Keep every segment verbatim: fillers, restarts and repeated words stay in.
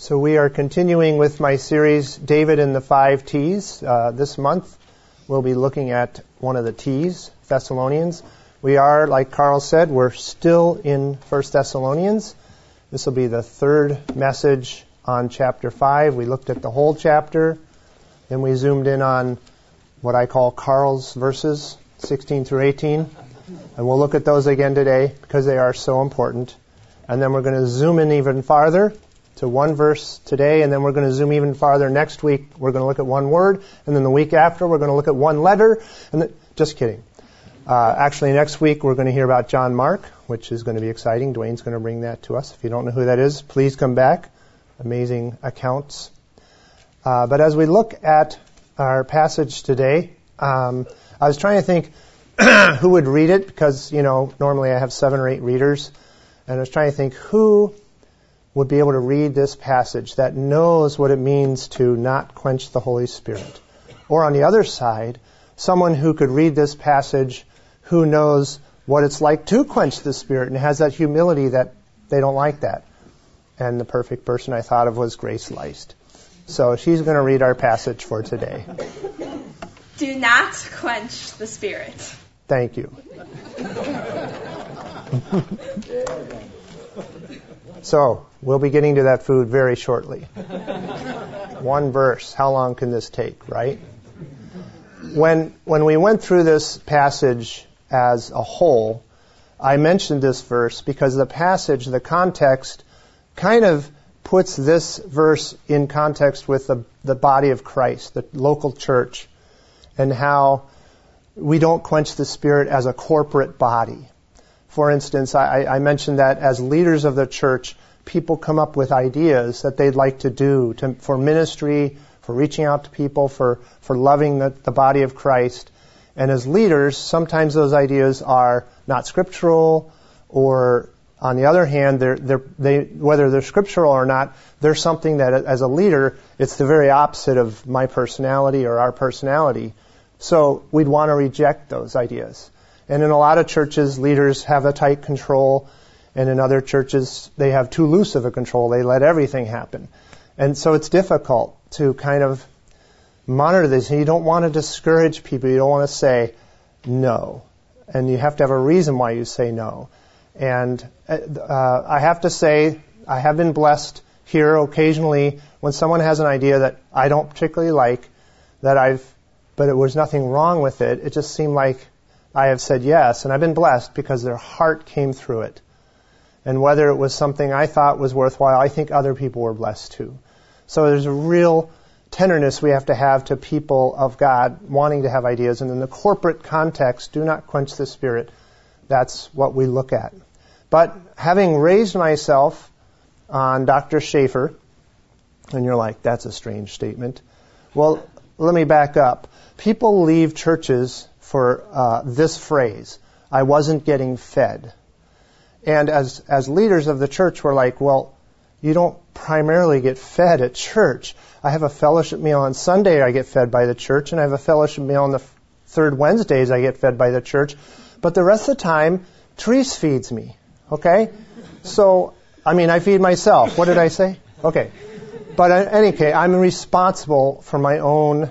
So we are continuing with my series, David and the Five T's. Uh, this month we'll be looking at one of the T's, Thessalonians. We are, like Carl said, we're still in First Thessalonians. This will be the third message on chapter five. We looked at the whole chapter. Then we zoomed in on what I call Carl's verses, sixteen through eighteen. And we'll look at those again today because they are so important. And then we're going to zoom in even farther to one verse today, and then we're going to zoom even farther next week. We're going to look at one word, and then the week after we're going to look at one letter. And then, just kidding. Uh, actually, next week we're going to hear about John Mark, which is going to be exciting. Dwayne's going to bring that to us. If you don't know who that is, please come back. Amazing accounts. Uh, but as we look at our passage today, um, I was trying to think who would read it, because, you know, normally I have seven or eight readers. And I was trying to think who would be able to read this passage that knows what it means to not quench the Holy Spirit. Or on the other side, someone who could read this passage who knows what it's like to quench the Spirit and has that humility that they don't like that. And the perfect person I thought of was Grace Leist. So she's going to read our passage for today. Do not quench the Spirit. Thank you. So, we'll be getting to that food very shortly. One verse. How long can this take, right? When when we went through this passage as a whole, I mentioned this verse because the passage, the context, kind of puts this verse in context with the, the body of Christ, the local church, and how we don't quench the Spirit as a corporate body. For instance, I, I mentioned that as leaders of the church, people come up with ideas that they'd like to do to, for ministry, for reaching out to people, for, for loving the, the body of Christ. And as leaders, sometimes those ideas are not scriptural, or on the other hand, they're, they're, they, whether they're scriptural or not, they're something that as a leader, it's the very opposite of my personality or our personality. So we'd want to reject those ideas. And in a lot of churches, leaders have a tight control, and in other churches, they have too loose of a control. They let everything happen. And so it's difficult to kind of monitor this. And you don't want to discourage people. You don't want to say no. And you have to have a reason why you say no. And uh, I have to say, I have been blessed here occasionally when someone has an idea that I don't particularly like, that I've, but it was nothing wrong with it. It just seemed like I have said yes, and I've been blessed because their heart came through it. And whether it was something I thought was worthwhile, I think other people were blessed too. So there's a real tenderness we have to have to people of God wanting to have ideas. And in the corporate context, do not quench the Spirit. That's what we look at. But having raised myself on Doctor Schaefer, and you're like, that's a strange statement. Well, let me back up. People leave churches for uh, this phrase, I wasn't getting fed. And as as leaders of the church, we're like, well, you don't primarily get fed at church. I have a fellowship meal on Sunday, I get fed by the church, and I have a fellowship meal on the f- third Wednesdays, I get fed by the church. But the rest of the time, Therese feeds me, okay? So, I mean, I feed myself. What did I say? Okay. But in any case, I'm responsible for my own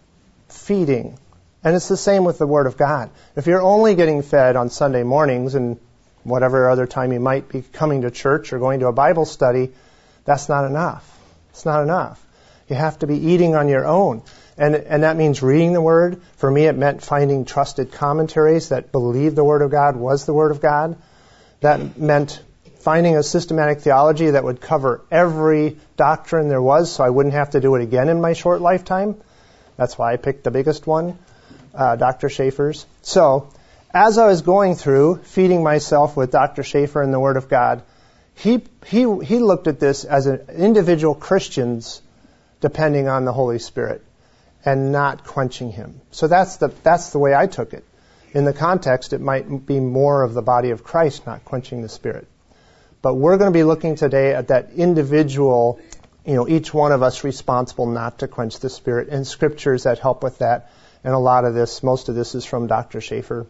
feeding. And it's the same with the Word of God. If you're only getting fed on Sunday mornings and whatever other time you might be coming to church or going to a Bible study, that's not enough. It's not enough. You have to be eating on your own. And and that means reading the Word. For me, it meant finding trusted commentaries that believed the Word of God was the Word of God. That meant finding a systematic theology that would cover every doctrine there was so I wouldn't have to do it again in my short lifetime. That's why I picked the biggest one. Uh, Doctor Schaefer's. So, as I was going through, feeding myself with Doctor Schaefer and the Word of God, he he he looked at this as an individual Christians depending on the Holy Spirit and not quenching Him. So that's the that's the way I took it. In the context, it might be more of the body of Christ not quenching the Spirit. But we're going to be looking today at that individual, you know, each one of us responsible not to quench the Spirit, and scriptures that help with that. And a lot of this, most of this is from Doctor Schaefer.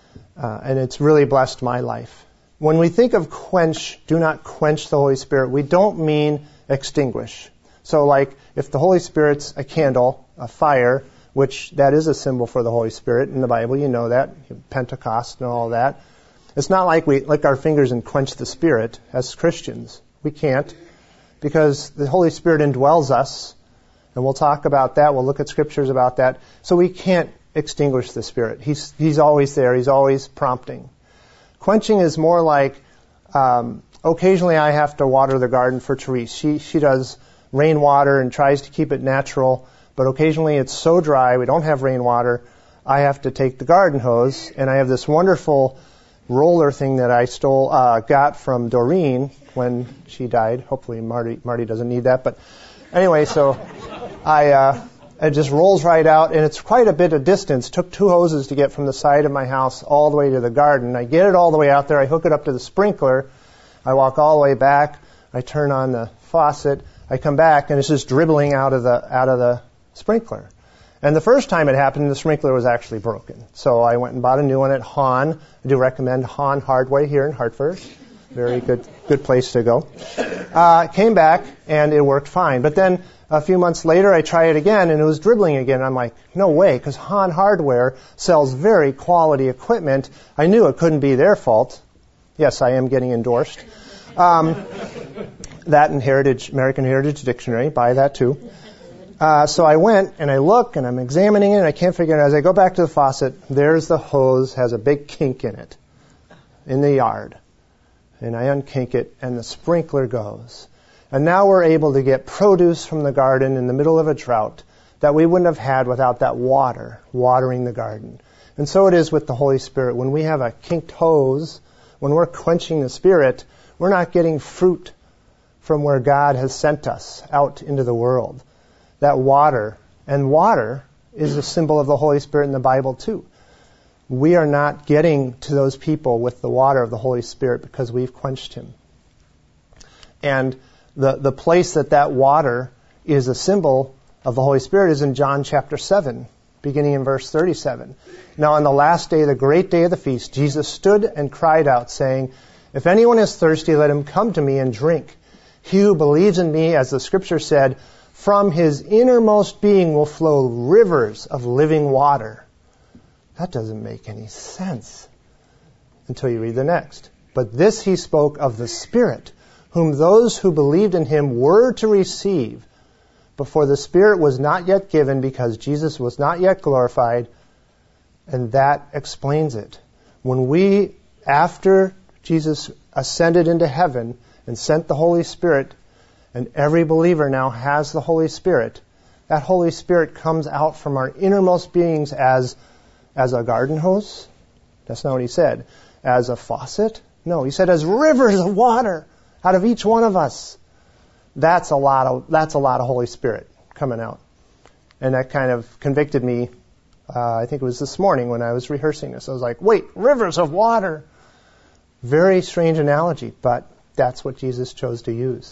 Uh, and it's really blessed my life. When we think of quench, do not quench the Holy Spirit, we don't mean extinguish. So like if the Holy Spirit's a candle, a fire, which that is a symbol for the Holy Spirit in the Bible, you know that, Pentecost and all that. It's not like we lick our fingers and quench the Spirit as Christians. We can't, because the Holy Spirit indwells us, and we'll talk about that. We'll look at scriptures about that. So we can't extinguish the Spirit. He's He's always there. He's always prompting. Quenching is more like um, occasionally I have to water the garden for Therese. She she does rainwater and tries to keep it natural, but occasionally it's so dry we don't have rainwater. I have to take the garden hose, and I have this wonderful roller thing that I stole, uh, got from Doreen when she died. Hopefully Marty Marty doesn't need that, but anyway, so I uh, it just rolls right out, and it's quite a bit of distance. Took two hoses to get from the side of my house all the way to the garden. I get it all the way out there. I hook it up to the sprinkler. I walk all the way back. I turn on the faucet. I come back, and it's just dribbling out of the out of the sprinkler. And the first time it happened, the sprinkler was actually broken. So I went and bought a new one at Hahn. I do recommend Hahn Hardware here in Hartford. Very good good place to go. Uh, came back, and it worked fine. But then a few months later, I try it again, and it was dribbling again. I'm like, no way, because Hahn Hardware sells very quality equipment. I knew it couldn't be their fault. Yes, I am getting endorsed. Um, that and Heritage, American Heritage Dictionary, buy that too. Uh, so I went and I look and I'm examining it and I can't figure it out. As I go back to the faucet, there's the hose, has a big kink in it, in the yard. And I unkink it and the sprinkler goes. And now we're able to get produce from the garden in the middle of a drought that we wouldn't have had without that water, watering the garden. And so it is with the Holy Spirit. When we have a kinked hose, when we're quenching the Spirit, we're not getting fruit from where God has sent us out into the world. That water, and water is a symbol of the Holy Spirit in the Bible too. We are not getting to those people with the water of the Holy Spirit because we've quenched Him. And the, the place that that water is a symbol of the Holy Spirit is in John chapter seven, beginning in verse thirty-seven. Now on the last day, the great day of the feast, Jesus stood and cried out, saying, "If anyone is thirsty, let him come to me and drink. He who believes in me, as the Scripture said, from his innermost being will flow rivers of living water." That doesn't make any sense until you read the next. But this he spoke of the Spirit, whom those who believed in him were to receive, before the Spirit was not yet given, because Jesus was not yet glorified. And that explains it. When we, after Jesus ascended into heaven and sent the Holy Spirit, and every believer now has the Holy Spirit, that Holy Spirit comes out from our innermost beings as, as a garden hose. That's not what he said. As a faucet? No, he said as rivers of water out of each one of us. That's a lot of, that's a lot of Holy Spirit coming out. And that kind of convicted me, uh, I think it was this morning when I was rehearsing this. I was like, wait, rivers of water. Very strange analogy, but that's what Jesus chose to use.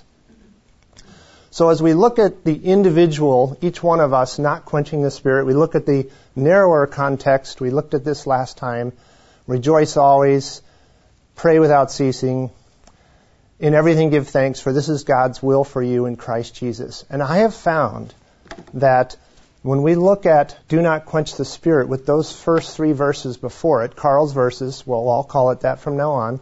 So as we look at the individual, each one of us not quenching the Spirit, we look at the narrower context. We looked at this last time. Rejoice always, pray without ceasing, in everything give thanks, for this is God's will for you in Christ Jesus. And I have found that when we look at do not quench the Spirit with those first three verses before it, Carl's verses, we'll all call it that from now on,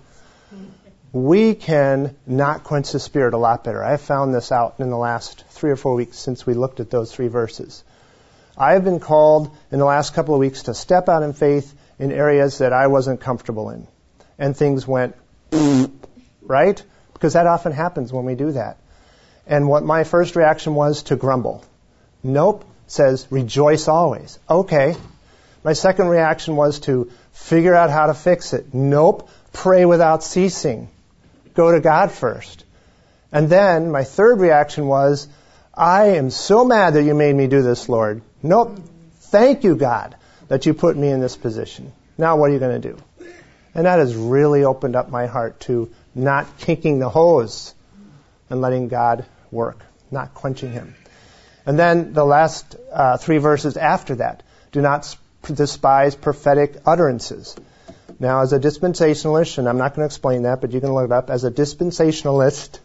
we can not quench the Spirit a lot better. I have found this out in the last three or four weeks since we looked at those three verses. I have been called in the last couple of weeks to step out in faith in areas that I wasn't comfortable in. And things went, right? Because that often happens when we do that. And what my first reaction was to grumble. Nope, it says rejoice always. Okay. My second reaction was to figure out how to fix it. Nope, pray without ceasing. Go to God first. And then my third reaction was, I am so mad that you made me do this, Lord. Nope. Thank you, God, that you put me in this position. Now what are you going to do? And that has really opened up my heart to not kinking the hose and letting God work, not quenching Him. And then the last uh, three verses after that, do not sp- despise prophetic utterances. Now, as a dispensationalist, and I'm not going to explain that, but you can look it up, as a dispensationalist,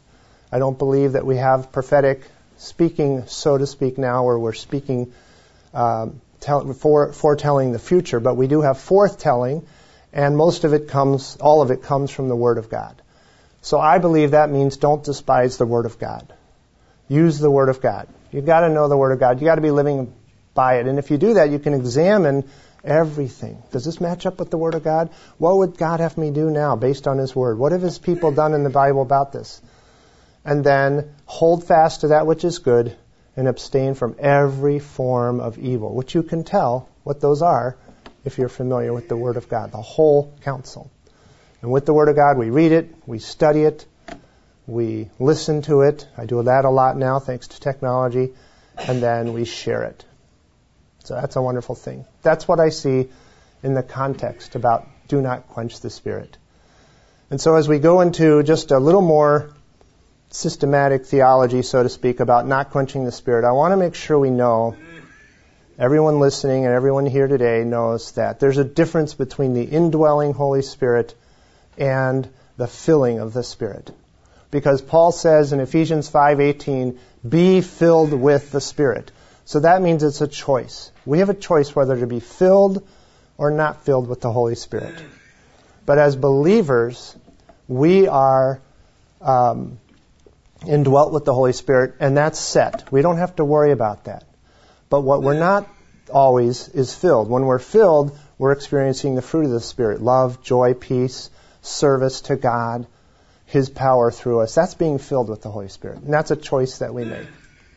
I don't believe that we have prophetic speaking, so to speak, now, where we're speaking, um, tell, fore, foretelling the future, but we do have forthtelling, and most of it comes, all of it comes from the Word of God. So I believe that means don't despise the Word of God. Use the Word of God. You've got to know the Word of God. You've got to be living by it. And if you do that, you can examine everything. Does this match up with the Word of God? What would God have me do now based on His Word? What have His people done in the Bible about this? And then hold fast to that which is good and abstain from every form of evil, which you can tell what those are if you're familiar with the Word of God, the whole counsel. And with the Word of God, we read it, we study it, we listen to it. I do that a lot now thanks to technology. And then we share it. So that's a wonderful thing. That's what I see in the context about do not quench the Spirit. And so as we go into just a little more systematic theology, so to speak, about not quenching the Spirit, I want to make sure we know, everyone listening and everyone here today knows that there's a difference between the indwelling Holy Spirit and the filling of the Spirit. Because Paul says in Ephesians five eighteen, be filled with the Spirit. So that means it's a choice. We have a choice whether to be filled or not filled with the Holy Spirit. But as believers, we are um, indwelt with the Holy Spirit, and that's set. We don't have to worry about that. But what we're not always is filled. When we're filled, we're experiencing the fruit of the Spirit: love, joy, peace, service to God, His power through us. That's being filled with the Holy Spirit. And that's a choice that we make.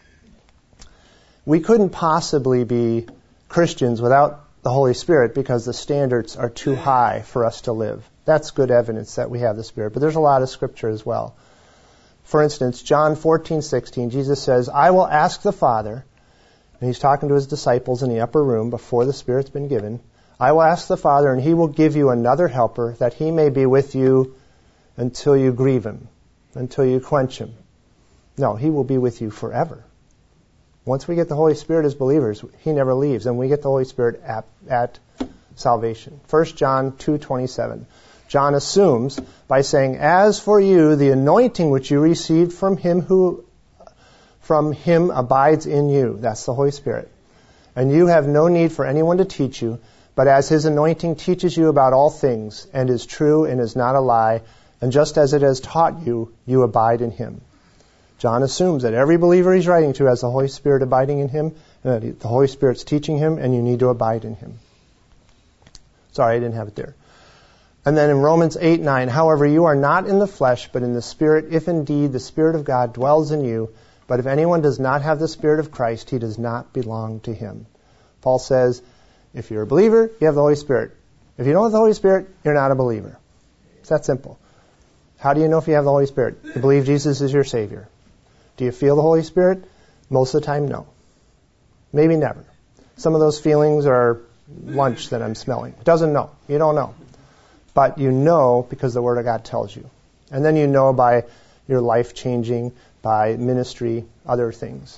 We couldn't possibly be Christians without the Holy Spirit because the standards are too high for us to live. That's good evidence that we have the Spirit. But there's a lot of Scripture as well. For instance, John fourteen sixteen, Jesus says, I will ask the Father, and He's talking to His disciples in the upper room before the Spirit's been given, I will ask the Father, and He will give you another helper, that He may be with you until you grieve Him, until you quench Him. No, He will be with you forever. Once we get the Holy Spirit as believers, He never leaves, and we get the Holy Spirit at, at salvation. First John two twenty-seven. John assumes by saying, as for you, the anointing which you received from Him who from Him abides in you. That's the Holy Spirit. And you have no need for anyone to teach you, but as His anointing teaches you about all things, and is true and is not a lie, and just as it has taught you, you abide in Him. John assumes that every believer he's writing to has the Holy Spirit abiding in him, and that the Holy Spirit's teaching him, and you need to abide in Him. Sorry, I didn't have it there. And then in Romans eight nine, however, you are not in the flesh, but in the Spirit, if indeed the Spirit of God dwells in you. But if anyone does not have the Spirit of Christ, he does not belong to Him. Paul says, if you're a believer, you have the Holy Spirit. If you don't have the Holy Spirit, you're not a believer. It's that simple. How do you know if you have the Holy Spirit? You believe Jesus is your Savior. Do you feel the Holy Spirit? Most of the time, no. Maybe never. Some of those feelings are lunch that I'm smelling. Doesn't know. You don't know. But you know because the Word of God tells you. And then you know by your life changing, by ministry, other things.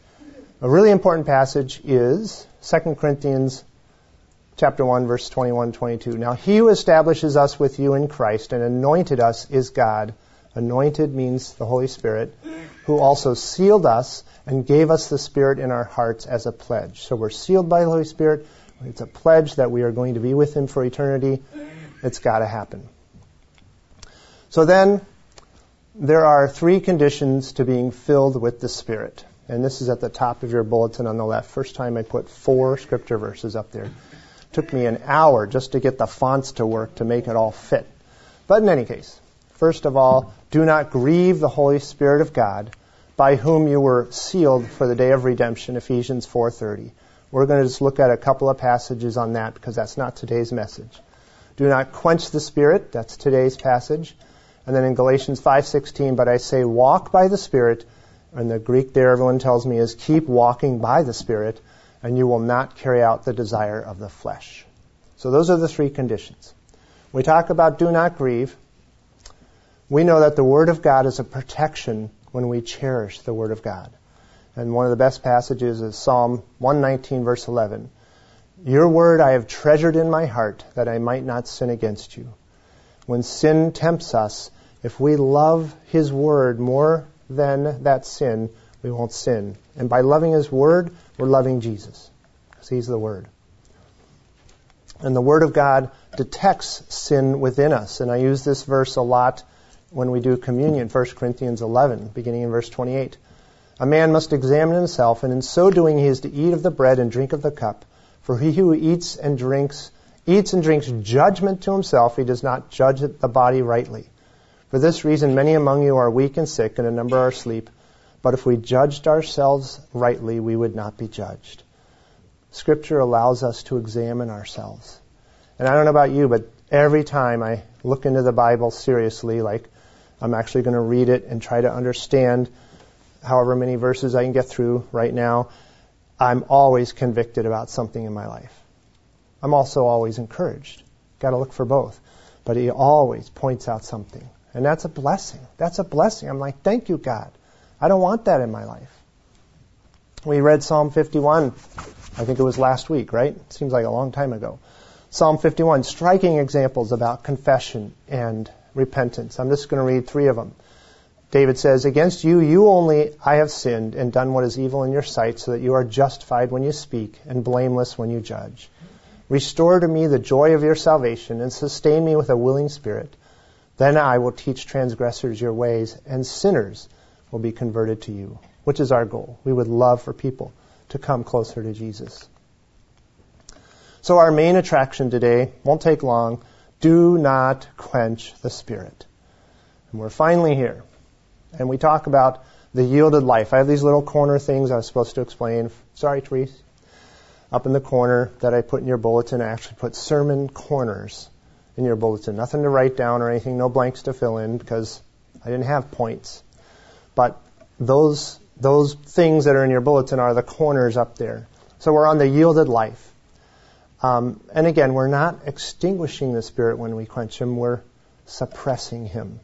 A really important passage is Second Corinthians chapter one, verse twenty-one to twenty-two. Now He who establishes us with you in Christ and anointed us is God. Anointed means the Holy Spirit, who also sealed us and gave us the Spirit in our hearts as a pledge. So we're sealed by the Holy Spirit. It's a pledge that we are going to be with Him for eternity. It's got to happen. So then, there are three conditions to being filled with the Spirit. And this is at the top of your bulletin on the left. First time I put four scripture verses up there. It took me an hour just to get the fonts to work to make it all fit. But in any case, first of all, do not grieve the Holy Spirit of God, by whom you were sealed for the day of redemption, Ephesians four thirty. We're going to just look at a couple of passages on that because that's not today's message. Do not quench the Spirit, that's today's passage. And then in Galatians five sixteen, but I say walk by the Spirit, and the Greek there everyone tells me is keep walking by the Spirit, and you will not carry out the desire of the flesh. So those are the three conditions. We talk about do not grieve. We know that the Word of God is a protection when we cherish the Word of God. And one of the best passages is Psalm one nineteen, verse eleven. Your word I have treasured in my heart, that I might not sin against you. When sin tempts us, if we love His word more then that sin, we won't sin. And by loving His Word, we're loving Jesus, because He's the Word. And the Word of God detects sin within us. And I use this verse a lot when we do communion, First Corinthians eleven, beginning in verse twenty-eight. A man must examine himself, and in so doing he is to eat of the bread and drink of the cup. For he who eats and drinks, eats and drinks judgment to himself, he does not judge the body rightly. For this reason many among you are weak and sick, and a number are asleep. But if we judged ourselves rightly, we would not be judged. Scripture allows us to examine ourselves. And I don't know about you, but every time I look into the Bible seriously, like I'm actually going to read it and try to understand however many verses I can get through right now, I'm always convicted about something in my life. I'm also always encouraged. Got to look for both. But He always points out something. And that's a blessing. That's a blessing. I'm like, thank you, God. I don't want that in my life. We read Psalm fifty-one, I think it was last week, right? Seems like a long time ago. Psalm fifty-one, striking examples about confession and repentance. I'm just going to read three of them. David says, against you, you only, I have sinned and done what is evil in your sight, so that you are justified when you speak and blameless when you judge. Restore to me the joy of your salvation and sustain me with a willing spirit. Then I will teach transgressors your ways, and sinners will be converted to you, which is our goal. We would love for people to come closer to Jesus. So our main attraction today won't take long. Do not quench the Spirit. And we're finally here. And we talk about the yielded life. I have these little corner things I was supposed to explain. Sorry, Therese. Up in the corner that I put in your bulletin. I actually put sermon corners in your bulletin. Nothing to write down or anything. No blanks to fill in because I didn't have points. But those those things that are in your bulletin are the corners up there. So we're on the yielded life. Um, and again, we're not extinguishing the Spirit when we quench Him. We're suppressing Him.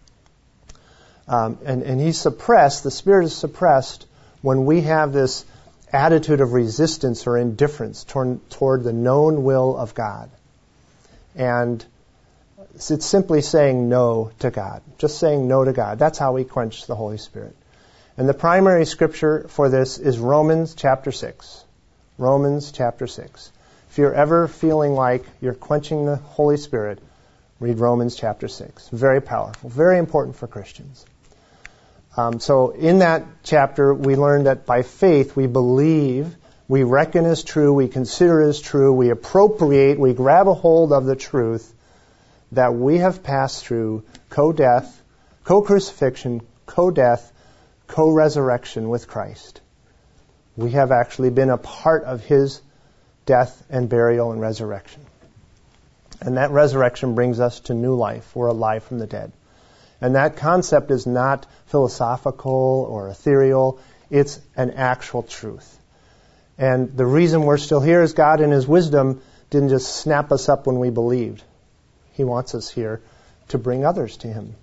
Um, and, and He's suppressed, the Spirit is suppressed when we have this attitude of resistance or indifference toward, toward the known will of God. And it's simply saying no to God. Just saying no to God. That's how we quench the Holy Spirit. And the primary scripture for this is Romans chapter six. Romans chapter six. If you're ever feeling like you're quenching the Holy Spirit, read Romans chapter six. Very powerful. Very important for Christians. Um, so in that chapter, we learn that by faith we believe, we reckon as true, we consider as true, we appropriate, we grab a hold of the truth that we have passed through co-death, co-crucifixion, co-death, co-resurrection with Christ. We have actually been a part of His death and burial and resurrection. And that resurrection brings us to new life. We're alive from the dead. And that concept is not philosophical or ethereal. It's an actual truth. And the reason we're still here is God in His wisdom didn't just snap us up when we believed. He wants us here to bring others to Him.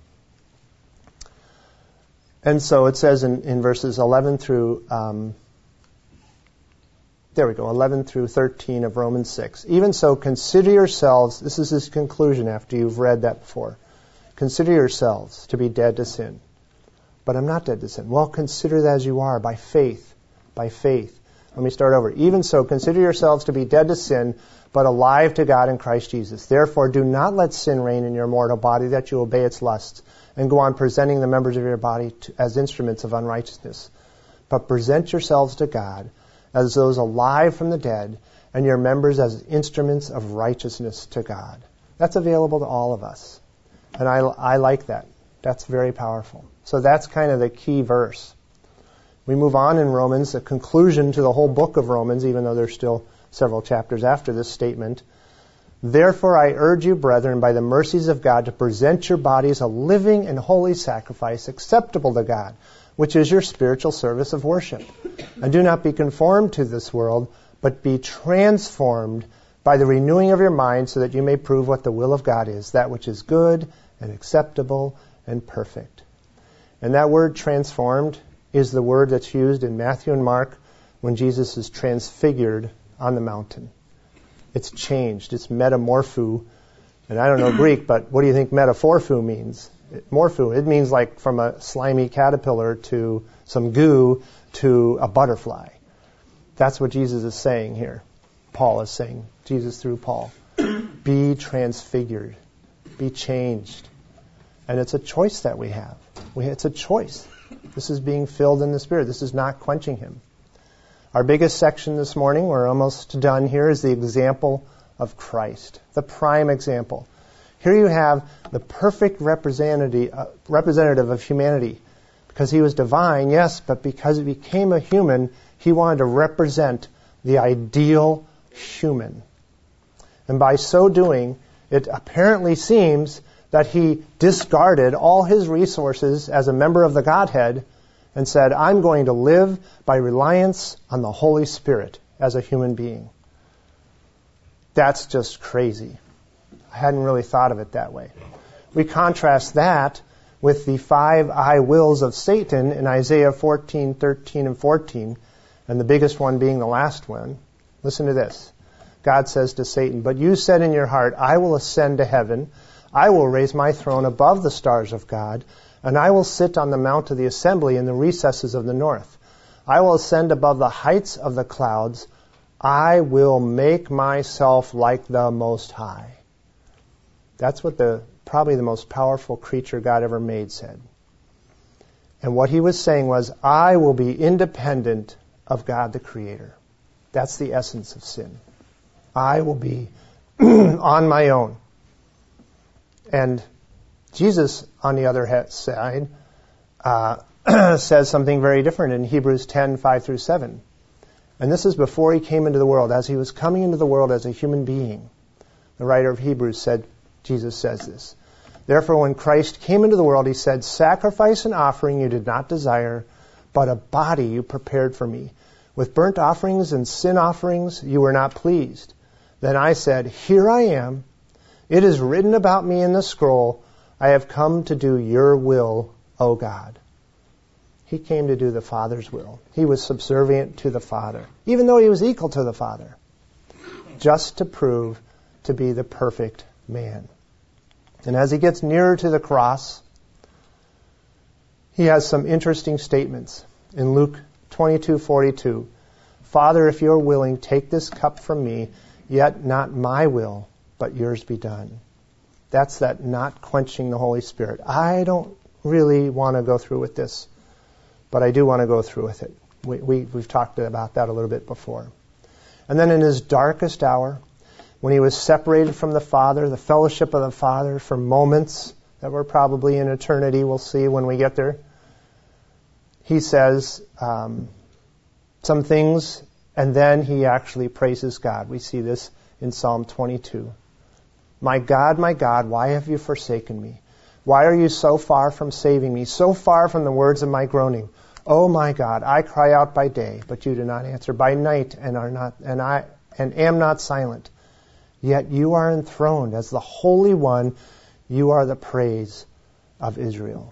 And so it says in, in verses eleven through, um, there we go, eleven through thirteen of Romans six. Even so, consider yourselves, this is his conclusion after you've read that before. Consider yourselves to be dead to sin. But I'm not dead to sin. Well, consider that as you are, by faith. By faith. Let me start over. Even so, consider yourselves to be dead to sin, but alive to God in Christ Jesus. Therefore, do not let sin reign in your mortal body, that you obey its lusts, and go on presenting the members of your body to, as instruments of unrighteousness. But present yourselves to God as those alive from the dead, and your members as instruments of righteousness to God. That's available to all of us. And I, I like that. That's very powerful. So that's kind of the key verse. We move on in Romans, the conclusion to the whole book of Romans, even though there's still several chapters after this statement. Therefore I urge you, brethren, by the mercies of God, to present your bodies a living and holy sacrifice acceptable to God, which is your spiritual service of worship. And do not be conformed to this world, but be transformed by the renewing of your mind, so that you may prove what the will of God is, that which is good and acceptable and perfect. And that word transformed is the word that's used in Matthew and Mark when Jesus is transfigured on the mountain. It's changed. It's metamorpho. And I don't know Greek, but what do you think metaphorpho means? morpho. It means like from a slimy caterpillar to some goo to a butterfly. That's what Jesus is saying here. Paul is saying, Jesus through Paul. Be transfigured. Be changed. And it's a choice that we have. We, it's a choice. This is being filled in the Spirit. This is not quenching Him. Our biggest section this morning, we're almost done here, is the example of Christ. The prime example. Here you have the perfect representative, uh, representative of humanity. Because He was divine, yes, but because He became a human, He wanted to represent the ideal human. And by so doing, it apparently seems that He discarded all His resources as a member of the Godhead and said, I'm going to live by reliance on the Holy Spirit as a human being. That's just crazy. I hadn't really thought of it that way. We contrast that with the five I wills of Satan in Isaiah fourteen, thirteen, and fourteen, and the biggest one being the last one. Listen to this. God says to Satan, but you said in your heart, I will ascend to heaven, I will raise my throne above the stars of God, and I will sit on the mount of the assembly in the recesses of the north. I will ascend above the heights of the clouds. I will make myself like the Most High. That's what the probably the most powerful creature God ever made said. And what he was saying was, I will be independent of God the Creator. That's the essence of sin. I will be on my own. And Jesus, on the other side, uh, says something very different in Hebrews ten, five through seven. And this is before He came into the world. As He was coming into the world as a human being, the writer of Hebrews said, Jesus says this. Therefore, when Christ came into the world, He said, sacrifice and offering you did not desire, but a body you prepared for me. With burnt offerings and sin offerings you were not pleased. Then I said, here I am. It is written about me in the scroll. I have come to do your will, O God. He came to do the Father's will. He was subservient to the Father, even though He was equal to the Father, just to prove to be the perfect man. And as He gets nearer to the cross, He has some interesting statements. In Luke twenty-two forty-two, Father, if you're willing, take this cup from me, yet not my will, but yours be done. That's that not quenching the Holy Spirit. I don't really want to go through with this, but I do want to go through with it. We, we, we've talked about that a little bit before. And then in His darkest hour, when He was separated from the Father, the fellowship of the Father for moments that were probably in eternity, we'll see when we get there, He says um, some things, and then He actually praises God. We see this in Psalm twenty-two. My God, my God, why have you forsaken me? Why are you so far from saving me, so far from the words of my groaning? Oh my God, I cry out by day, but you do not answer, by night, and are not, and I and am not silent. Yet you are enthroned as the Holy One. You are the praise of Israel.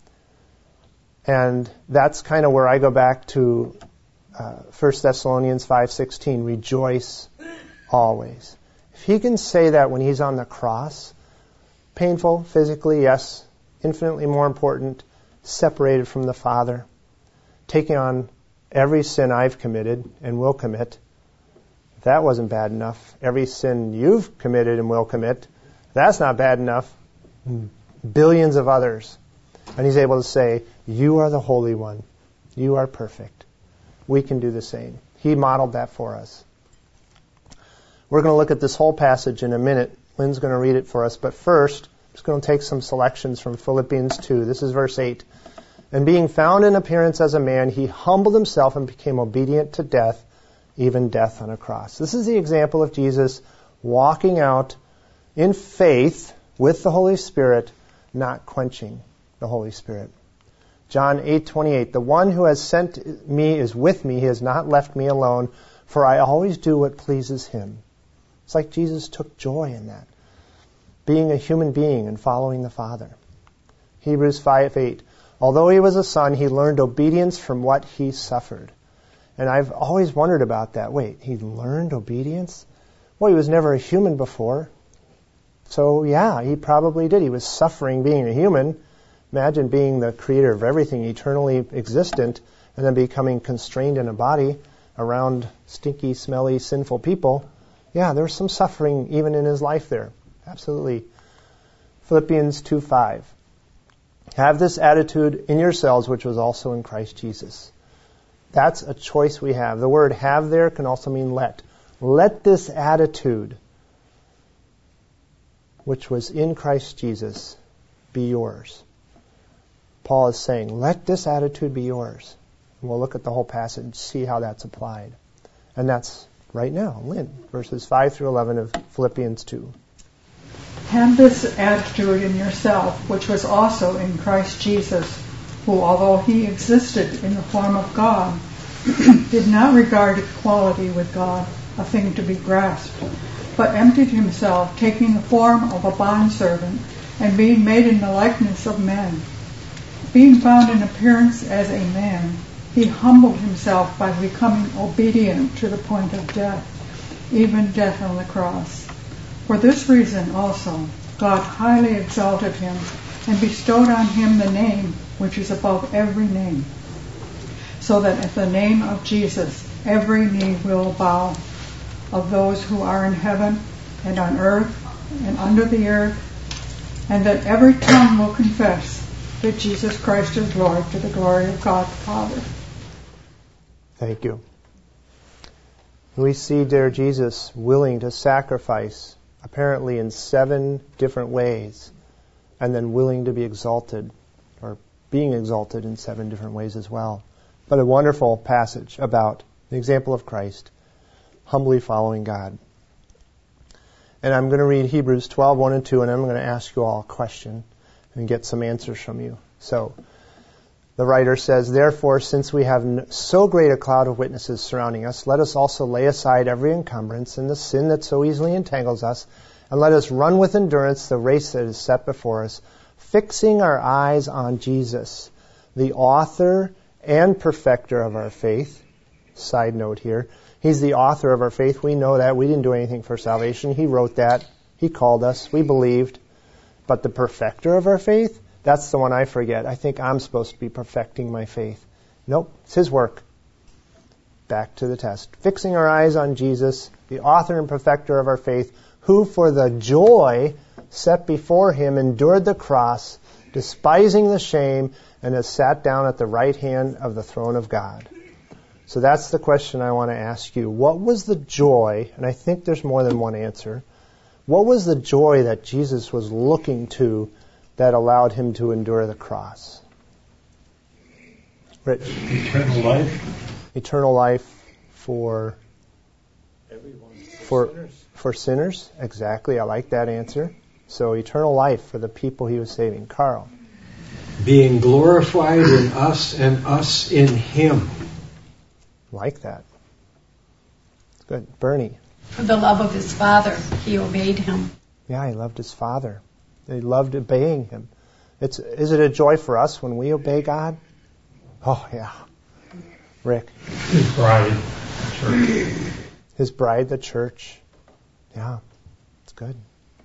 And that's kind of where I go back to uh, First Thessalonians five sixteen. Rejoice always. If He can say that when He's on the cross, painful physically, yes, infinitely more important, separated from the Father, taking on every sin I've committed and will commit. If that wasn't bad enough, every sin you've committed and will commit, that's not bad enough. Billions of others. And He's able to say, you are the Holy One. You are perfect. We can do the same. He modeled that for us. We're going to look at this whole passage in a minute. Lynn's going to read it for us. But first, I'm just going to take some selections from Philippians two. This is verse eight. And being found in appearance as a man, He humbled Himself and became obedient to death, even death on a cross. This is the example of Jesus walking out in faith with the Holy Spirit, not quenching the Holy Spirit. John eight twenty-eight, the one who has sent me is with me. He has not left me alone, for I always do what pleases Him. It's like Jesus took joy in that, being a human being and following the Father. Hebrews five eight, although He was a son, He learned obedience from what He suffered. And I've always wondered about that. Wait, He learned obedience? Well, He was never a human before. So yeah, He probably did. He was suffering being a human. Imagine being the creator of everything, eternally existent, and then becoming constrained in a body around stinky, smelly, sinful people. Yeah, there's some suffering even in his life there. Absolutely. Philippians two five. Have this attitude in yourselves, which was also in Christ Jesus. That's a choice we have. The word have there can also mean let. Let this attitude, which was in Christ Jesus, be yours. Paul is saying, let this attitude be yours. And we'll look at the whole passage and see how that's applied. And that's right now, Lynn, verses five through eleven of Philippians two. Have this attitude in yourself, which was also in Christ Jesus, who, although he existed in the form of God, did not regard equality with God a thing to be grasped, but emptied himself, taking the form of a bondservant, and being made in the likeness of men. Being found in appearance as a man, he humbled himself by becoming obedient to the point of death, even death on the cross. For this reason also, God highly exalted him and bestowed on him the name which is above every name, so that at the name of Jesus every knee will bow, of those who are in heaven and on earth and under the earth, and that every tongue will confess that Jesus Christ is Lord, to the glory of God the Father. Thank you. We see dear Jesus willing to sacrifice, apparently in seven different ways, and then willing to be exalted, or being exalted in seven different ways as well. But a wonderful passage about the example of Christ, humbly following God. And I'm going to read Hebrews twelve, one and two, and I'm going to ask you all a question and get some answers from you. So, the writer says, therefore, since we have so great a cloud of witnesses surrounding us, let us also lay aside every encumbrance and the sin that so easily entangles us, and let us run with endurance the race that is set before us, fixing our eyes on Jesus, the author and perfecter of our faith. Side note here, he's the author of our faith. We know that. We didn't do anything for salvation. He wrote that. He called us. We believed. But the perfecter of our faith, that's the one I forget. I think I'm supposed to be perfecting my faith. Nope, it's his work. Back to the test. Fixing our eyes on Jesus, the author and perfecter of our faith, who for the joy set before him endured the cross, despising the shame, and has sat down at the right hand of the throne of God. So that's the question I want to ask you. What was the joy, and I think there's more than one answer, what was the joy that Jesus was looking to that allowed him to endure the cross? Rich. Eternal life. Eternal life for Everyone. For sinners. For sinners. Exactly. I like that answer. So eternal life for the people he was saving. Carl. Being glorified in us and us in him. Like that. Good. Bernie. For the love of his Father, he obeyed him. Yeah, he loved his Father. He loved obeying him. It's, is it a joy for us when we obey God? Oh, yeah. Rick. His bride, the church. His bride, the church. Yeah, it's good.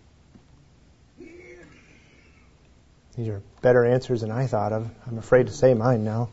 These are better answers than I thought of. I'm afraid to say mine now.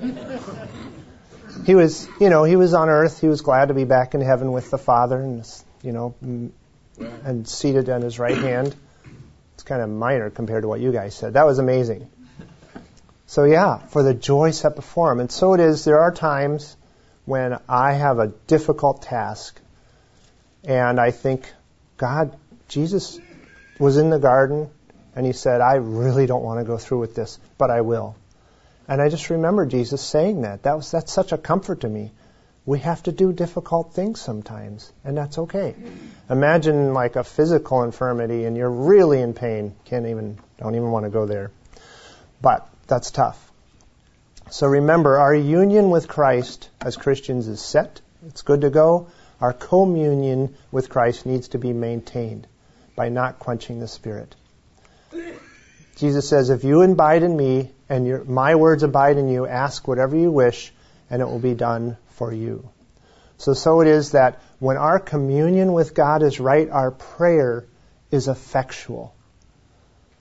He was, you know, he was on earth. He was glad to be back in heaven with the Father, and you know, and seated on his right hand. It's kind of minor compared to what you guys said. That was amazing. So yeah, for the joy set before him. And so it is, there are times when I have a difficult task, and I think, God, Jesus was in the garden, and he said, I really don't want to go through with this, but I will. And I just remember Jesus saying that. That was that's such a comfort to me. We have to do difficult things sometimes, and that's okay. Imagine like a physical infirmity, and you're really in pain. Can't even, don't even want to go there. But that's tough. So remember, our union with Christ as Christians is set. It's good to go. Our communion with Christ needs to be maintained by not quenching the Spirit. Jesus says, if you abide in me and your, my words abide in you, ask whatever you wish, and it will be done for you. So, so it is that when our communion with God is right, our prayer is effectual.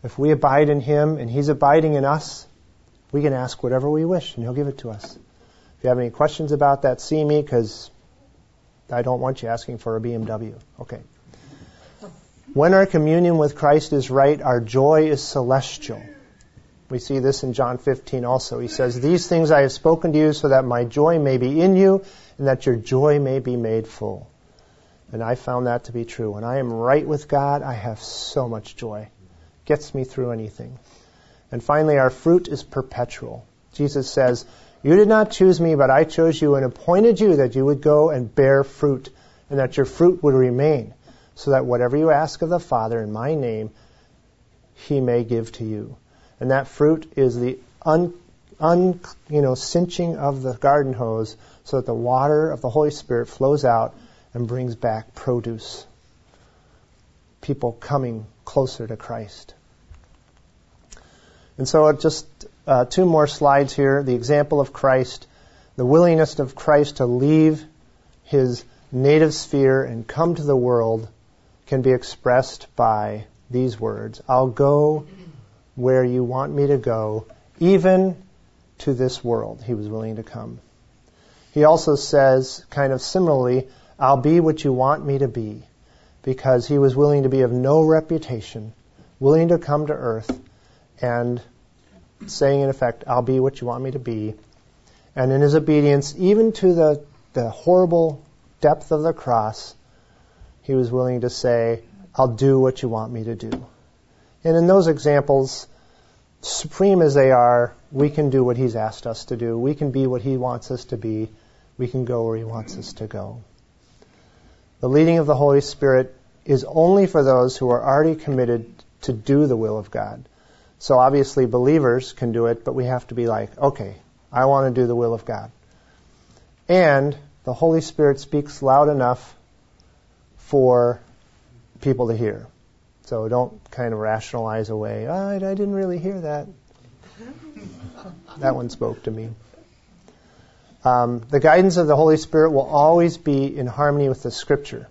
If we abide in Him and He's abiding in us, we can ask whatever we wish and He'll give it to us. If you have any questions about that, see me, because I don't want you asking for a B M W. Okay. When our communion with Christ is right, our joy is celestial. We see this in John fifteen also. He says, "These things I have spoken to you so that my joy may be in you and that your joy may be made full." And I found that to be true. When I am right with God, I have so much joy. Gets me through anything. And finally, our fruit is perpetual. Jesus says, "You did not choose me, but I chose you and appointed you that you would go and bear fruit, and that your fruit would remain, so that whatever you ask of the Father in my name, He may give to you." And that fruit is the un, un, you know, cinching of the garden hose so that the water of the Holy Spirit flows out and brings back produce. People coming closer to Christ. And so just uh, two more slides here. The example of Christ, the willingness of Christ to leave His native sphere and come to the world can be expressed by these words: "I'll go where you want me to go, even to this world." He was willing to come. He also says, kind of similarly, "I'll be what you want me to be," because He was willing to be of no reputation, willing to come to earth and saying, in effect, "I'll be what you want me to be." And in His obedience, even to the, the horrible depth of the cross, He was willing to say, "I'll do what you want me to do." And in those examples, supreme as they are, we can do what He's asked us to do. We can be what He wants us to be. We can go where He wants us to go. The leading of the Holy Spirit is only for those who are already committed to do the will of God. So obviously believers can do it, but we have to be like, okay, I want to do the will of God. And the Holy Spirit speaks loud enough for people to hear. So don't kind of rationalize away, oh, I, I didn't really hear that. That one spoke to me. Um, the guidance of the Holy Spirit will always be in harmony with the Scripture.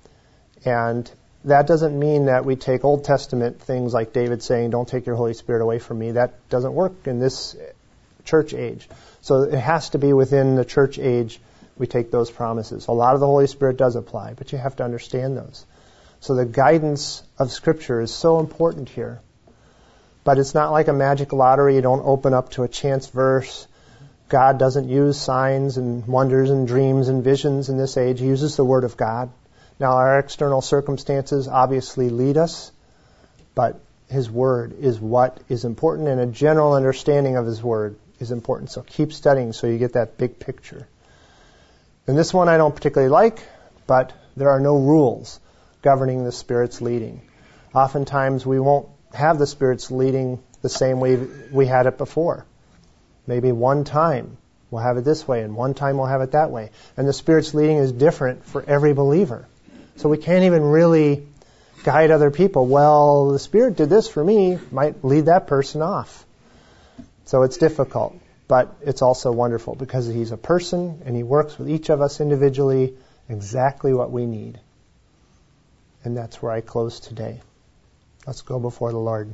And that doesn't mean that we take Old Testament things like David saying, "Don't take your Holy Spirit away from me." That doesn't work in this church age. So it has to be within the church age we take those promises. A lot of the Holy Spirit does apply, but you have to understand those. So the guidance of Scripture is so important here. But it's not like a magic lottery. You don't open up to a chance verse. God doesn't use signs and wonders and dreams and visions in this age. He uses the Word of God. Now, our external circumstances obviously lead us, but His Word is what is important, and a general understanding of His Word is important. So keep studying so you get that big picture. And this one I don't particularly like, but there are no rules governing the Spirit's leading. Oftentimes we won't have the Spirit's leading the same way we had it before. Maybe one time we'll have it this way, and one time we'll have it that way. And the Spirit's leading is different for every believer. So we can't even really guide other people. Well, the Spirit did this for me, might lead that person off. So it's difficult, but it's also wonderful because He's a person and He works with each of us individually exactly what we need. And that's where I close today. Let's go before the Lord.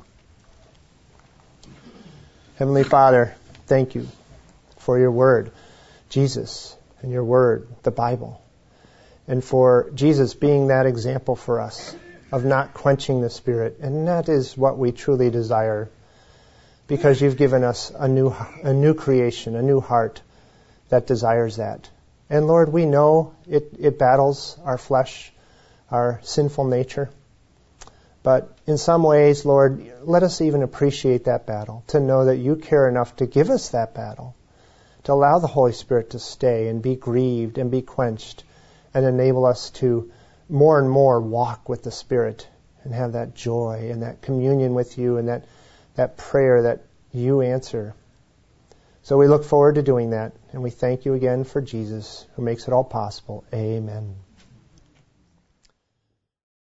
Heavenly Father, thank You for Your Word, Jesus, and Your Word, the Bible. And for Jesus being that example for us of not quenching the Spirit. And that is what we truly desire, because You've given us a new a new creation, a new heart that desires that. And Lord, we know it, it battles our flesh, our sinful nature. But in some ways, Lord, let us even appreciate that battle, to know that You care enough to give us that battle, to allow the Holy Spirit to stay and be grieved and be quenched, and enable us to more and more walk with the Spirit and have that joy and that communion with You and that, that prayer that You answer. So we look forward to doing that, and we thank You again for Jesus, who makes it all possible. Amen.